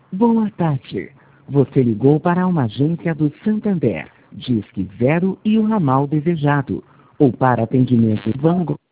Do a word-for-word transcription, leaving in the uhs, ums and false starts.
Boa tarde. Você ligou para uma agência do Santander, Disque Zero e o ramal desejado. Ou para atendimento Vango.